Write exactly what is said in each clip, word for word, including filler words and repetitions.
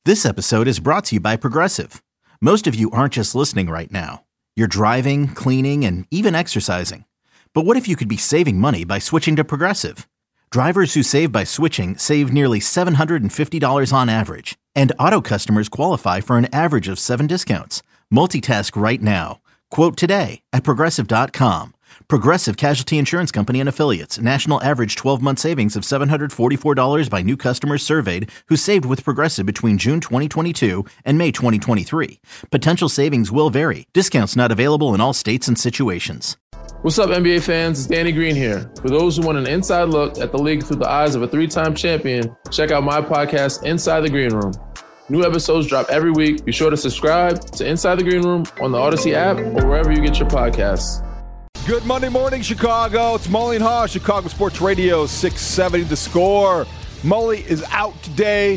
This episode is brought to you by Progressive. Most of you aren't just listening right now. You're driving, cleaning, and even exercising. But what if you could be saving money by switching to Progressive? Drivers who save by switching save nearly seven hundred fifty dollars on average. And auto customers qualify for an average of seven discounts. Multitask right now. Quote today at Progressive dot com. Progressive Casualty Insurance Company and Affiliates. National average twelve-month savings of seven hundred forty-four dollars by new customers surveyed who saved with Progressive between June twenty twenty-two and May twenty twenty-three. Potential savings will vary. Discounts not available in all states and situations. What's up, N B A fans? It's Danny Green here. For those who want an inside look at the league through the eyes of a three-time champion, check out my podcast, Inside the Green Room. New episodes drop every week. Be sure to subscribe to Inside the Green Room on the Odyssey app or wherever you get your podcasts. Good Monday morning, Chicago. It's Mully and Haw, Chicago Sports Radio, six seventy The Score. Mully is out today.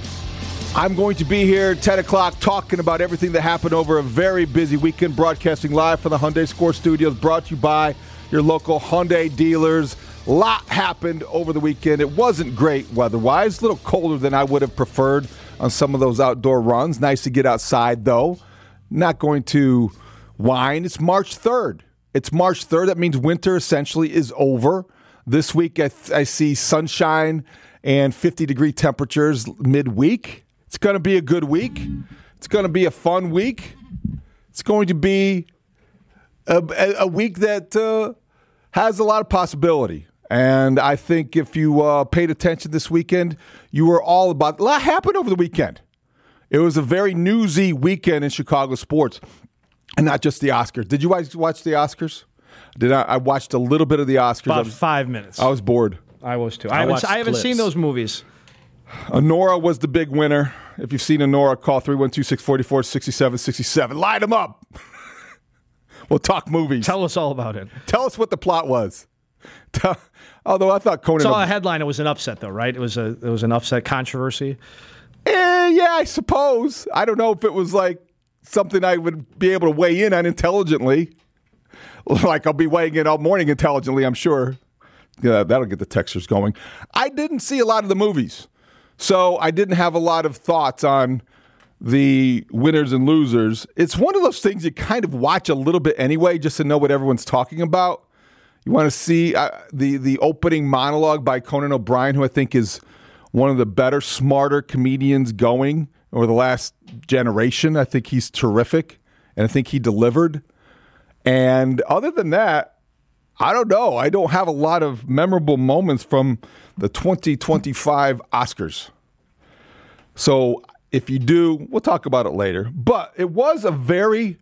I'm going to be here at ten o'clock talking about everything that happened over a very busy weekend, broadcasting live from the Hyundai Score Studios, brought to you by your local Hyundai dealers. A lot happened over the weekend. It wasn't great weather-wise, a little colder than I would have preferred on some of those outdoor runs. Nice to get outside, though. Not going to whine. It's March third. It's March third. That means winter essentially is over. This week I, th- I see sunshine and fifty-degree temperatures midweek. It's going to be a good week. It's going to be a fun week. It's going to be a, a, a week that uh, has a lot of possibility. And I think if you uh, paid attention this weekend, you were all about – a lot happened over the weekend. It was a very newsy weekend in Chicago sports. And not just the Oscars. Did you guys watch the Oscars? Did I? I watched a little bit of the Oscars. About was, five minutes. I was bored. I was too. I I haven't, watched I haven't clips. seen those movies. Honora was the big winner. If you've seen Honora, call three one two, six four four, six seven six seven. Light them up. We'll talk movies. Tell us all about it. Tell us what the plot was. Tell, although I thought Conan... Saw a headline. It was an upset, though, right? It was a it was an upset controversy. Eh, yeah, I suppose. I don't know if it was like something I would be able to weigh in on intelligently. Like I'll be weighing in all morning intelligently, I'm sure. Yeah, that'll get the texters going. I didn't see a lot of the movies, so I didn't have a lot of thoughts on the winners and losers. It's one of those things you kind of watch a little bit anyway, just to know what everyone's talking about. You want to see uh, the, the opening monologue by Conan O'Brien, who I think is one of the better, smarter comedians going over the last generation. I think he's terrific, and I think he delivered. And other than that, I don't know. I don't have a lot of memorable moments from the twenty twenty-five Oscars. So if you do, we'll talk about it later. But it was a very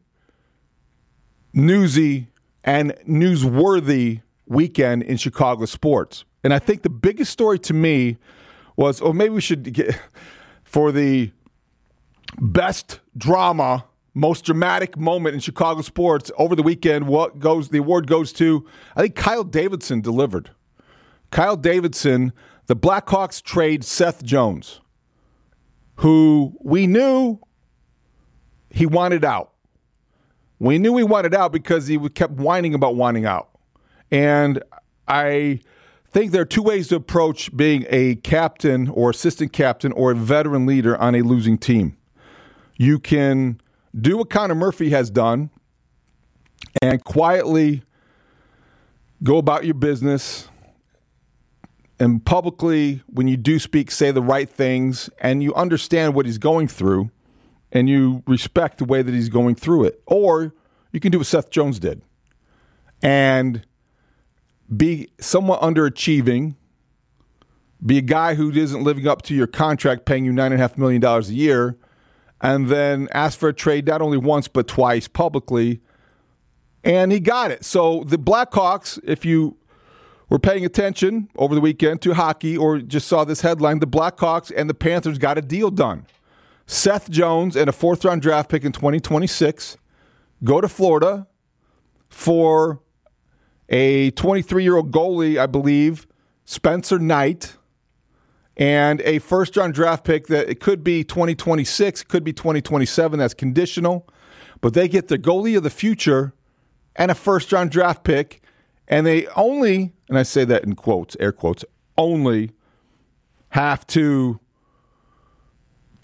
newsy and newsworthy weekend in Chicago sports. And I think the biggest story to me was, or maybe we should get for the best drama, most dramatic moment in Chicago sports over the weekend, what goes, the award goes to, I think Kyle Davidson delivered. Kyle Davidson, the Blackhawks trade Seth Jones, who we knew he wanted out. We knew he wanted out because he kept whining about wanting out. And I think there are two ways to approach being a captain or assistant captain or a veteran leader on a losing team. You can do what Connor Murphy has done and quietly go about your business and publicly, when you do speak, say the right things and you understand what he's going through and you respect the way that he's going through it. Or you can do what Seth Jones did and be somewhat underachieving, be a guy who isn't living up to your contract paying you nine point five million dollars a year, and then ask for a trade not only once but twice publicly, and he got it. So the Blackhawks, if you were paying attention over the weekend to hockey or just saw this headline, the Blackhawks and the Panthers got a deal done. Seth Jones and a fourth-round draft pick in twenty twenty-six go to Florida for a twenty-three-year-old goalie, I believe, Spencer Knight, and a first-round draft pick that it could be twenty twenty-six, could be twenty twenty-seven. That's conditional. But they get the goalie of the future and a first-round draft pick, and they only, and I say that in quotes, air quotes, only have to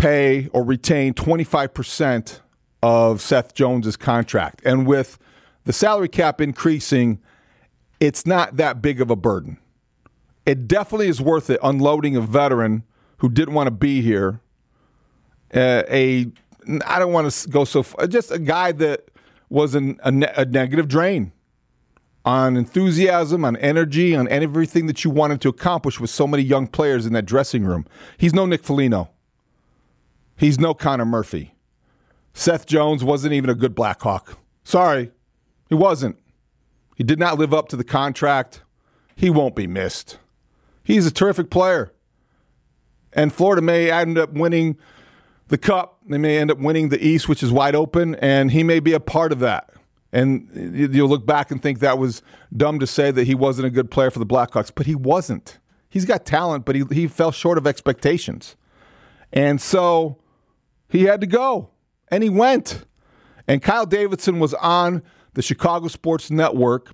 pay or retain twenty-five percent of Seth Jones's contract. And with the salary cap increasing, it's not that big of a burden. It definitely is worth it unloading a veteran who didn't want to be here. Uh, a, I don't want to go so far, just a guy that was an, a, ne- a negative drain on enthusiasm, on energy, on everything that you wanted to accomplish with so many young players in that dressing room. He's no Nick Foligno. He's no Connor Murphy. Seth Jones wasn't even a good Blackhawk. Sorry, he wasn't. He did not live up to the contract. He won't be missed. He's a terrific player. And Florida may end up winning the Cup. They may end up winning the East, which is wide open, and he may be a part of that. And you'll look back and think that was dumb to say that he wasn't a good player for the Blackhawks, but he wasn't. He's got talent, but he, he fell short of expectations. And so he had to go, and he went. And Kyle Davidson was on the Chicago Sports Network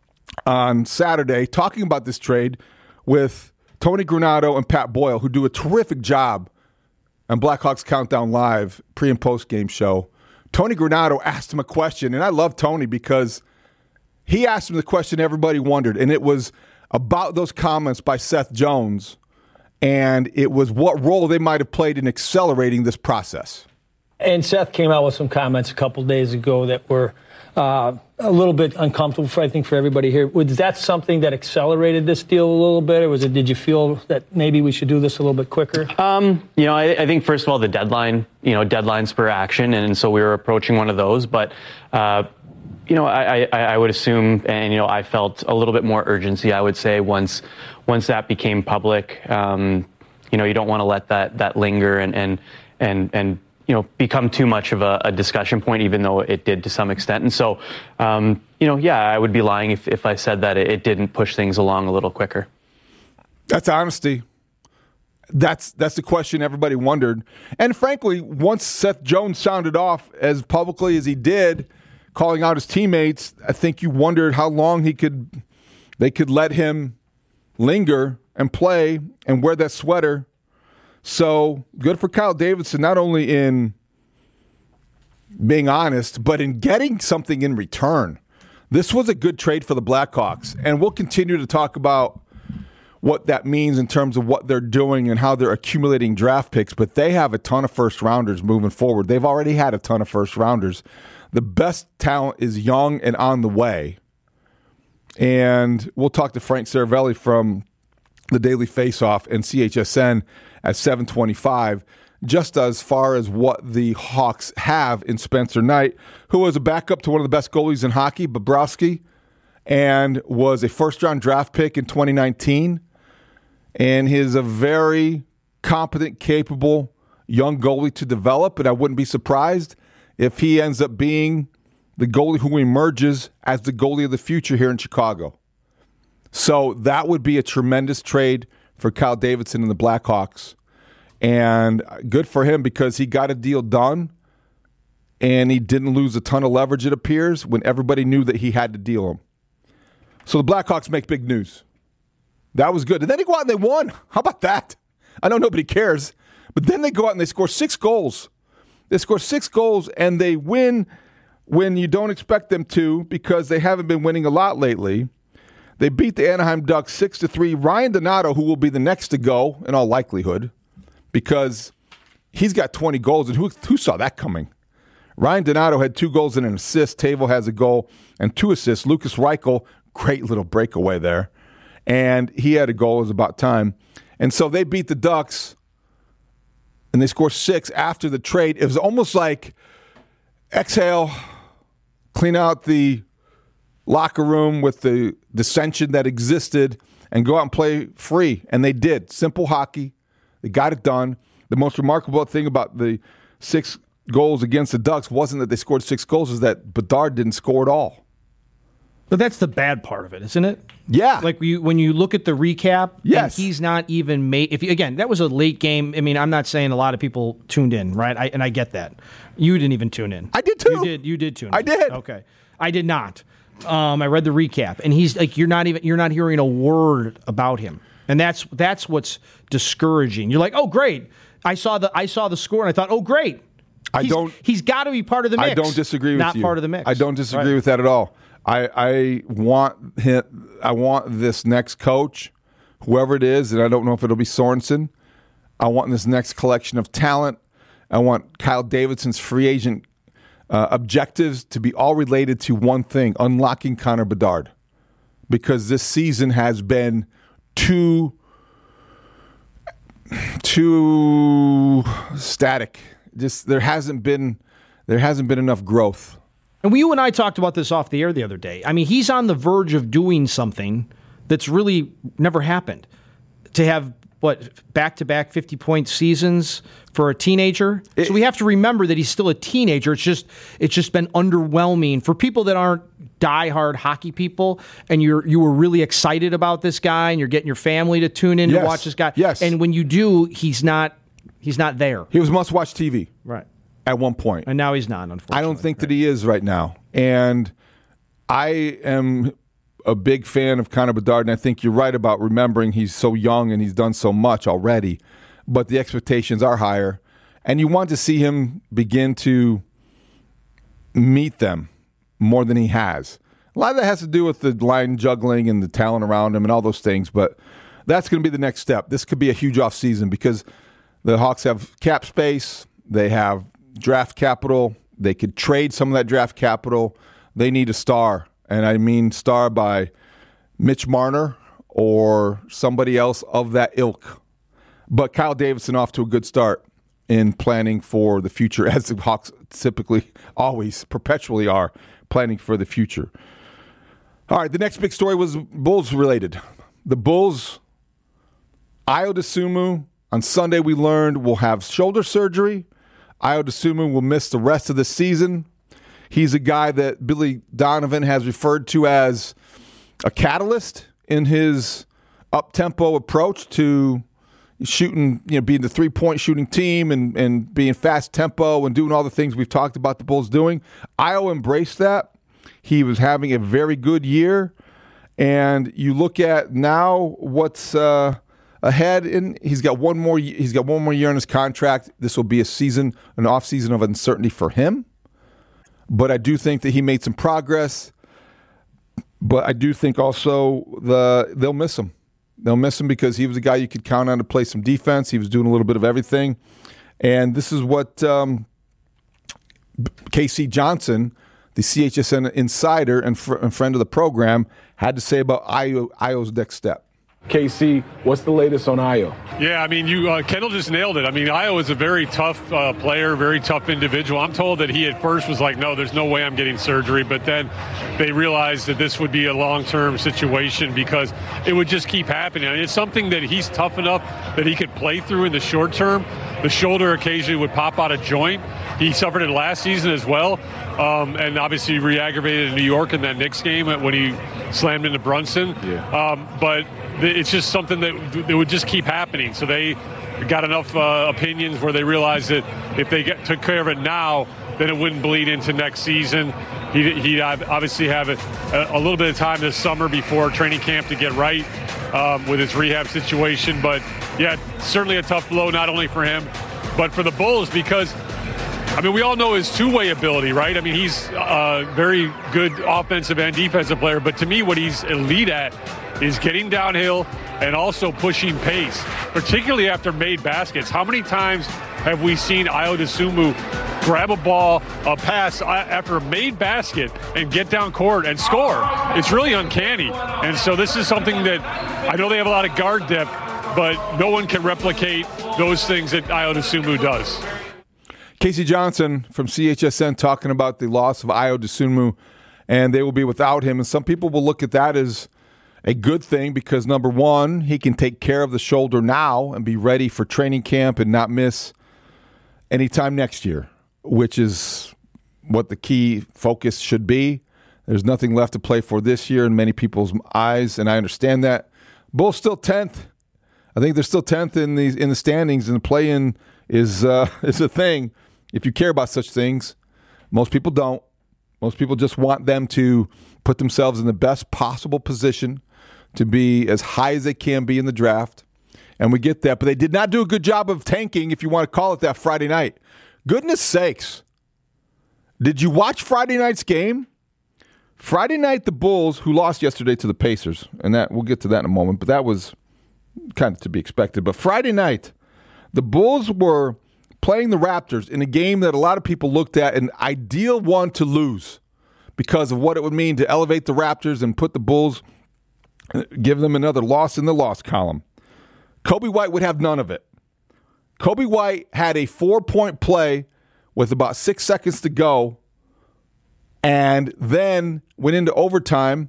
on Saturday talking about this trade with Tony Granato and Pat Boyle, who do a terrific job on Blackhawks Countdown Live pre- and post-game show. Tony Granato asked him a question, and I love Tony because he asked him the question everybody wondered, and it was about those comments by Seth Jones, and it was what role they might have played in accelerating this process. And Seth came out with some comments a couple days ago that were uh, a little bit uncomfortable, for, I think, for everybody here. Was that something that accelerated this deal a little bit, or was it? Did you feel that maybe we should do this a little bit quicker? Um, you know, I, I think first of all the deadline, you know, deadlines per action, and so we were approaching one of those. But uh, you know, I, I, I would assume, and you know, I felt a little bit more urgency. I would say once once that became public, um, you know, you don't want to let that that linger and and and and. you know, become too much of a, a discussion point, even though it did to some extent. And so, um, you know, yeah, I would be lying if, if I said that it, it didn't push things along a little quicker. That's honesty. That's that's the question everybody wondered. And frankly, once Seth Jones sounded off as publicly as he did, calling out his teammates, I think you wondered how long he could, they could let him linger and play and wear that sweater. So good for Kyle Davidson, not only in being honest, but in getting something in return. This was a good trade for the Blackhawks, and we'll continue to talk about what that means in terms of what they're doing and how they're accumulating draft picks, but they have a ton of first-rounders moving forward. They've already had a ton of first-rounders. The best talent is young and on the way. And we'll talk to Frank Saravelli from the Daily Faceoff and C H S N at seven twenty-five, just as far as what the Hawks have in Spencer Knight, who was a backup to one of the best goalies in hockey, Bobrovsky, and was a first-round draft pick in twenty nineteen. And he's a very competent, capable young goalie to develop, and I wouldn't be surprised if he ends up being the goalie who emerges as the goalie of the future here in Chicago. So that would be a tremendous trade for Kyle Davidson and the Blackhawks. And good for him because he got a deal done and he didn't lose a ton of leverage, it appears, when everybody knew that he had to deal him. So the Blackhawks make big news. That was good. And then they go out and they won. How about that? I know nobody cares. But then they go out and they score six goals. They score six goals and they win when you don't expect them to because they haven't been winning a lot lately. They beat the Anaheim Ducks six to three. Ryan Donato, who will be the next to go in all likelihood, because he's got twenty goals, and who, who saw that coming? Ryan Donato had two goals and an assist. Tavo has a goal and two assists. Lucas Reichel, great little breakaway there. And he had a goal. It was about time. And so they beat the Ducks, and they score six after the trade. It was almost like exhale, clean out the locker room with the dissension that existed, and go out and play free. And they did. Simple hockey. They got it done. The most remarkable thing about the six goals against the Ducks wasn't that they scored six goals, is that Bedard didn't score at all. But that's the bad part of it, isn't it? Yeah. Like you, when you look at the recap, yes. and he's not even made. If you, again, that was a late game. I mean, I'm not saying a lot of people tuned in, right? I, and I get that. You didn't even tune in. I did too. You did. You did tune in. I did. Okay. I did not. Um, I read the recap, and he's like, you're not even. You're not hearing a word about him, and that's that's what's discouraging. You're like, oh, great. I saw the I saw the score and I thought, oh, great. I he's, don't. He's got to be part of the mix. I don't disagree with Not you. Not part of the mix. I don't disagree right. with that at all. I I want him, I want this next coach, whoever it is, and I don't know if it'll be Sorensen. I want this next collection of talent. I want Kyle Davidson's free agent uh, objectives to be all related to one thing: unlocking Connor Bedard, because this season has been too too static. Just there hasn't been there hasn't been enough growth. And you and I talked about this off the air the other day. I mean, he's on the verge of doing something that's really never happened. To have what back-to-back fifty-point seasons for a teenager. It, so we have to remember that he's still a teenager. It's just it's just been underwhelming for people that aren't diehard hockey people, and you're you were really excited about this guy, and you're getting your family to tune in yes, to watch this guy. Yes. And when you do, he's not he's not there. He was must-watch T V. Right. At one point. And now he's not, unfortunately. I don't think right. that he is right now. And I am a big fan of Connor Bedard, and I think you're right about remembering he's so young and he's done so much already, but the expectations are higher. And you want to see him begin to meet them more than he has. A lot of that has to do with the line juggling and the talent around him and all those things, but that's going to be the next step. This could be a huge offseason because the Hawks have cap space, they have draft capital, they could trade some of that draft capital. They need a star, and I mean star by Mitch Marner or somebody else of that ilk. But Kyle Davidson off to a good start in planning for the future, as the Hawks typically always, perpetually are, planning for the future. All right, the next big story was Bulls related. The Bulls, Ayo Dosunmu, on Sunday we learned will have shoulder surgery. Ayo Dosunmu will miss the rest of the season. He's a guy that Billy Donovan has referred to as a catalyst in his up-tempo approach to shooting, you know, being the three-point shooting team and, and being fast tempo and doing all the things we've talked about the Bulls doing. Ayo embraced that. He was having a very good year. And you look at now what's uh, ahead, and he's got one more. He's got one more year on his contract. This will be a season, an off season of uncertainty for him. But I do think that he made some progress. But I do think also the they'll miss him. They'll miss him because he was a guy you could count on to play some defense. He was doing a little bit of everything. And this is what um, K C Johnson, the C H S N insider and, fr- and friend of the program, had to say about Ayo, Ayo's next step. K C, what's the latest on Ayo? Yeah, I mean, you uh, Kendall just nailed it. I mean, Ayo is a very tough uh, player, very tough individual. I'm told that he at first was like, no, there's no way I'm getting surgery. But then they realized that this would be a long-term situation because it would just keep happening. I mean, it's something that he's tough enough that he could play through in the short term. The shoulder occasionally would pop out of joint. He suffered it last season as well. Um, and obviously re-aggravated in New York in that Knicks game when he slammed into Brunson. Yeah. Um, but it's just something that, that would just keep happening. So they got enough uh, opinions where they realized that if they get, took care of it now, then it wouldn't bleed into next season. He'd, he'd obviously have a, a little bit of time this summer before training camp to get right um, with his rehab situation. But, yeah, certainly a tough blow, not only for him, but for the Bulls because, I mean, we all know his two-way ability, right? I mean, he's a very good offensive and defensive player. But to me, what he's elite at is getting downhill and also pushing pace, particularly after made baskets. How many times have we seen Ayo Dosunmu grab a ball, a pass after a made basket and get down court and score? It's really uncanny. And so this is something that I know they have a lot of guard depth, but no one can replicate those things that Ayo Dosunmu does. K C Johnson from C H S N talking about the loss of Ayo Dosunmu, and they will be without him. And some people will look at that as a good thing because, number one, he can take care of the shoulder now and be ready for training camp and not miss any time next year, which is what the key focus should be. There's nothing left to play for this year in many people's eyes, and I understand that. Bulls still tenth. I think they're still tenth in the in the standings, and the play-in is uh, is a thing. If you care about such things, most people don't. Most people just want them to put themselves in the best possible position to be as high as they can be in the draft and we get that. But they did not do a good job of tanking, if you want to call it that, Friday night. Goodness sakes. Did you watch Friday night's game? Friday night, the Bulls, who lost yesterday to the Pacers, and that we'll get to that in a moment, but that was kind of to be expected. But Friday night, the Bulls were playing the Raptors in a game that a lot of people looked at an ideal one to lose because of what it would mean to elevate the Raptors and put the Bulls, give them another loss in the loss column. Kobe White would have none of it. Kobe White had a four-point play with about six seconds to go and then went into overtime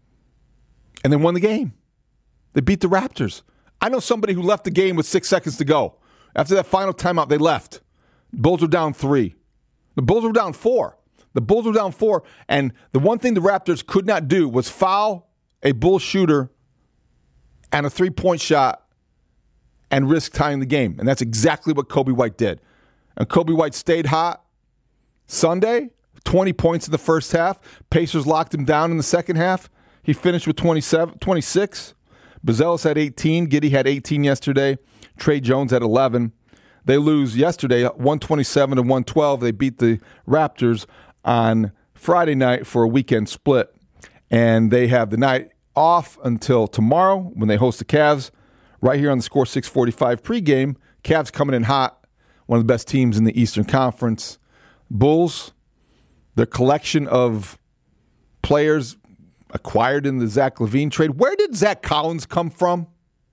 and then won the game. They beat the Raptors. I know somebody who left the game with six seconds to go. After that final timeout, they left. The Bulls were down three. The Bulls were down four. The Bulls were down four, and the one thing the Raptors could not do was foul a Bull shooter and a three-point shot and risk tying the game. And that's exactly what Kobe White did. And Kobe White stayed hot Sunday, twenty points in the first half. Pacers locked him down in the second half. He finished with twenty-seven, twenty-six. Buzelis had eighteen. Giddey had eighteen yesterday. Trey Jones had eleven. They lose yesterday, one twenty-seven to one twelve. They beat the Raptors on Friday night for a weekend split. And they have the night off until tomorrow when they host the Cavs right here on the Score six forty-five pregame. Cavs coming in hot. One of the best teams in the Eastern Conference. Bulls, their collection of players acquired in the Zach LaVine trade. Where did Zach Collins come from?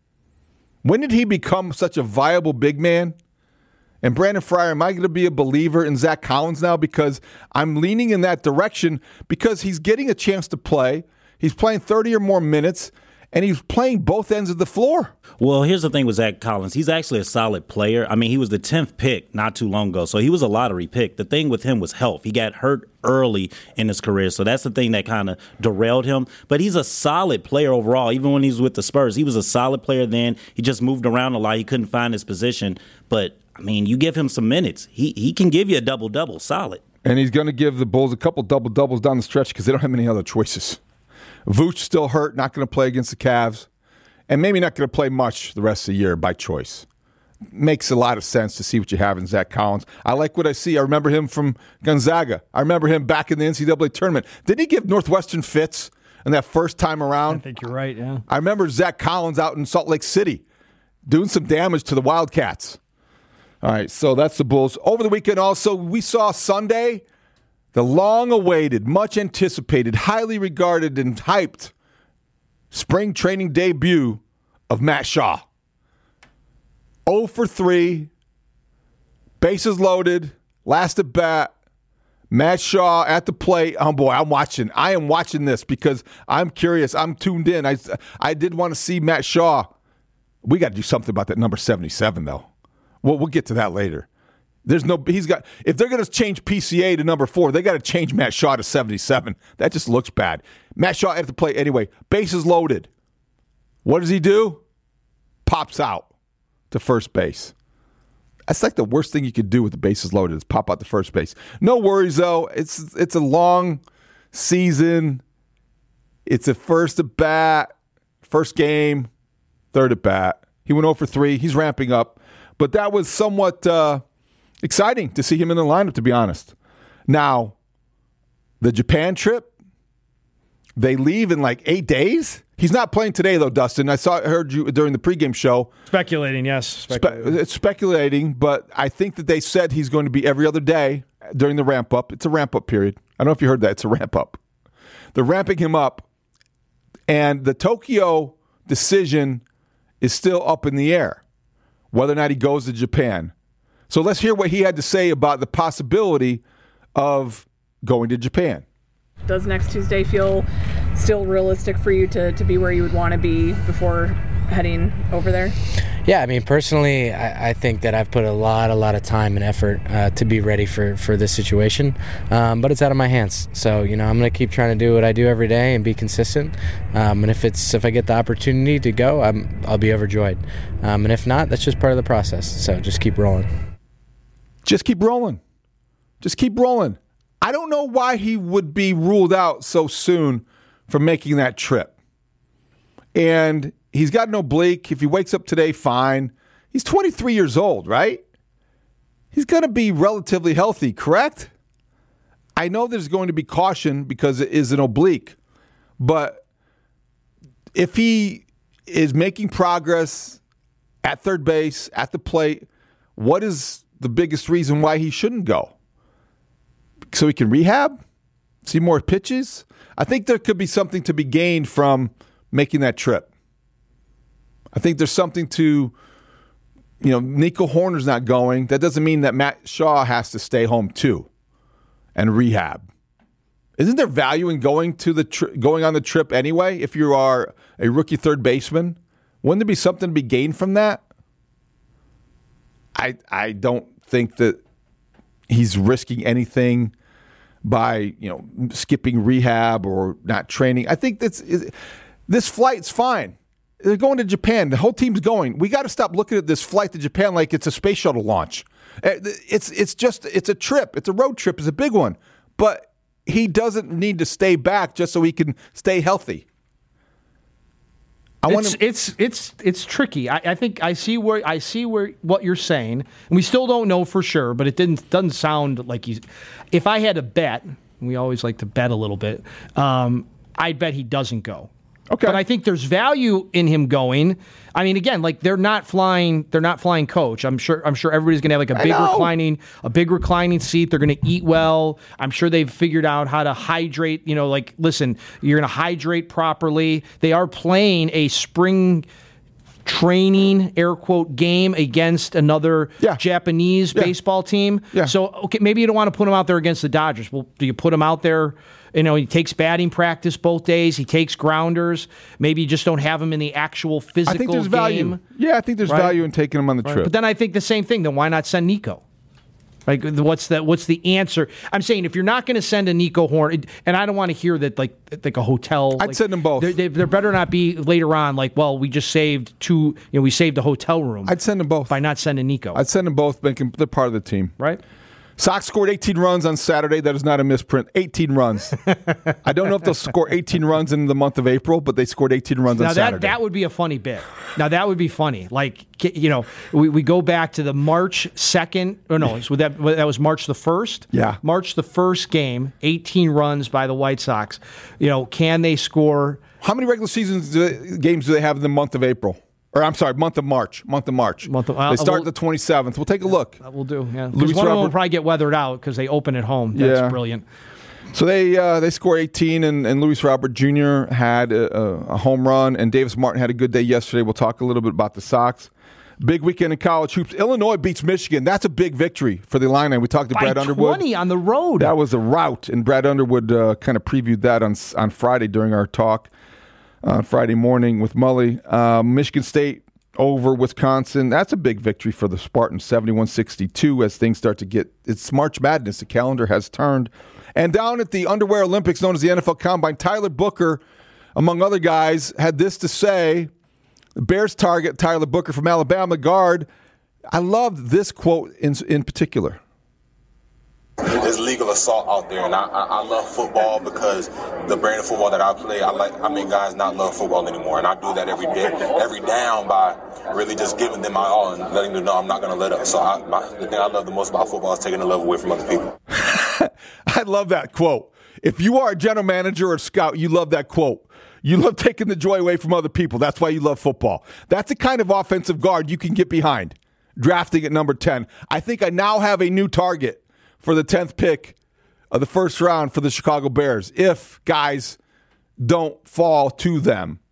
When did he become such a viable big man? And Brandon Fryer, am I going to be a believer in Zach Collins now? Because I'm leaning in that direction because he's getting a chance to play. He's playing thirty or more minutes, and he's playing both ends of the floor. Well, here's the thing with Zach Collins. He's actually a solid player. I mean, he was the tenth pick not too long ago, so he was a lottery pick. The thing with him was health. He got hurt early in his career, so that's the thing that kind of derailed him. But he's a solid player overall. Even when he was with the Spurs, he was a solid player then. He just moved around a lot. He couldn't find his position. But, I mean, you give him some minutes. He, he can give you a double-double, solid. And he's going to give the Bulls a couple double-doubles down the stretch because they don't have any other choices. Vooch still hurt, not going to play against the Cavs, and maybe not going to play much the rest of the year by choice. Makes a lot of sense to see what you have in Zach Collins. I like what I see. I remember him from Gonzaga. I remember him back in the N C double A tournament. Did he give Northwestern fits in that first time around? I think you're right, yeah. I remember Zach Collins out in Salt Lake City doing some damage to the Wildcats. All right, so that's the Bulls. Over the weekend also, we saw Sunday the long-awaited, much-anticipated, highly regarded and hyped spring training debut of Matt Shaw. oh for three, bases loaded, last at bat. Matt Shaw at the plate. Oh, boy, I'm watching. I am watching this because I'm curious. I'm tuned in. I, I did want to see Matt Shaw. We got to do something about that number seventy-seven, though. Well, we'll get to that later. There's no, he's got, if they're going to change P C A to number four, they got to change Matt Shaw to seventy-seven. That just looks bad. Matt Shaw at the plate anyway. Bases loaded. What does he do? Pops out to first base. That's like the worst thing you could do with the bases loaded is pop out to first base. No worries, though. It's, it's a long season. It's a first at bat, first game, third at bat. He went oh for three. He's ramping up. But that was somewhat uh, exciting to see him in the lineup, to be honest. Now, the Japan trip, they leave in like eight days. He's not playing today, though, Dustin. I saw, heard you during the pregame show. Speculating, yes. Speculating. Spe- it's speculating, but I think that they said he's going to be every other day during the ramp-up. It's a ramp-up period. I don't know if you heard that. It's a ramp-up. They're ramping him up, and the Tokyo decision is still up in the air, whether or not he goes to Japan. So let's hear what he had to say about the possibility of going to Japan. Does next Tuesday feel still realistic for you to, to be where you would want to be before heading over there? Yeah, I mean, personally, I, I think that I've put a lot, a lot of time and effort uh, to be ready for, for this situation, um, but it's out of my hands. So, you know, I'm going to keep trying to do what I do every day and be consistent. Um, and if it's if I get the opportunity to go, I'm, I'll be overjoyed. Um, and if not, that's just part of the process. So just keep rolling. Just keep rolling. Just keep rolling. I don't know why he would be ruled out so soon from making that trip. And He's got an oblique. If he wakes up today, fine. He's twenty-three years old, right? He's going to be relatively healthy, correct? I know there's going to be caution because it is an oblique, but if he is making progress at third base, at the plate, what is the biggest reason why he shouldn't go? So he can rehab? See more pitches? I think there could be something to be gained from making that trip. I think there's something to, you know, Nico Hoerner's not going. That doesn't mean that Matt Shaw has to stay home too and rehab. Isn't there value in going to the tri- going on the trip anyway if you are a rookie third baseman? Wouldn't there be something to be gained from that? I I don't think that he's risking anything by, you know, skipping rehab or not training. I think that's this flight's fine. They're going to Japan. The whole team's going. We got to stop looking at this flight to Japan like it's a space shuttle launch. It's it's just it's a trip. It's a road trip. It's a big one. But he doesn't need to stay back just so he can stay healthy. I it's, want to, it's it's it's tricky. I, I think I see where I see where what you're saying. And we still don't know for sure, but it didn't doesn't sound like he's. If I had to bet, we always like to bet a little bit. Um, I'd bet he doesn't go. Okay. But I think there's value in him going. I mean, again, like they're not flying. They're not flying coach. I'm sure. I'm sure everybody's gonna have like a big reclining, a big reclining seat. They're gonna eat well. I'm sure they've figured out how to hydrate. You know, like listen, you're gonna hydrate properly. They are playing a spring training air quote game against another yeah. Japanese yeah. baseball team. Yeah. So okay, maybe you don't want to put him out there against the Dodgers. Well, do you put him out there? You know, he takes batting practice both days. He takes grounders. Maybe you just don't have him in the actual physical I think there's game. value. Yeah, I think there's right? value in taking him on the right. trip. But then I think the same thing. Then why not send Nico? Like, what's the what's the answer? I'm saying if you're not going to send a Nico Horn, and I don't want to hear that like like a hotel. I'd like, send them both. There they, better not be later on like, well, we just saved two. You know, we saved a hotel room. I'd send them both by not sending Nico. I'd send them both. Making they're part of the team, right? Sox scored eighteen runs on Saturday. That is not a misprint. eighteen runs. I don't know if they'll score eighteen runs in the month of April, but they scored eighteen runs now on that, Saturday. That would be a funny bit. Now, that would be funny. Like, you know, we, we go back to the March second. Or no, so that, that was March the first. Yeah. March the first game, eighteen runs by the White Sox. You know, can they score? How many regular season do they, games do they have in the month of April? Or I'm sorry, month of March. Month of March. Month of, uh, they start we'll, the twenty-seventh. We'll take a look. Uh, we'll do, yeah. Luis one of them will Robert- probably get weathered out because they open at home. That's Yeah. brilliant. So they uh, they score eighteen, and, and Luis Robert Junior had a, a home run, and Davis Martin had a good day yesterday. We'll talk a little bit about the Sox. Big weekend in college hoops. Illinois beats Michigan. That's a big victory for the Illini. We talked to By Brad Underwood. twenty on the road. That was a rout, and Brad Underwood uh, kind of previewed that on on Friday during our talk on Friday morning with Mully. Uh, Michigan State over Wisconsin. That's a big victory for the Spartans, seventy-one sixty-two, as things start to get, it's March Madness. The calendar has turned. And down at the Underwear Olympics, known as the N F L Combine, Tyler Booker, among other guys, had this to say. The Bears target Tyler Booker from Alabama guard. I loved this quote in, in particular. There's legal assault out there, and I, I, I love football because the brand of football that I play, I like. I mean, guys not love football anymore, and I do that every day, every down by really just giving them my all and letting them know I'm not going to let up. So I, my, the thing I love the most about football is taking the love away from other people. I love that quote. If you are a general manager or a scout, you love that quote. You love taking the joy away from other people. That's why you love football. That's the kind of offensive guard you can get behind. Drafting at number ten. I think I now have a new target for the tenth pick of the first round for the Chicago Bears if guys don't fall to them.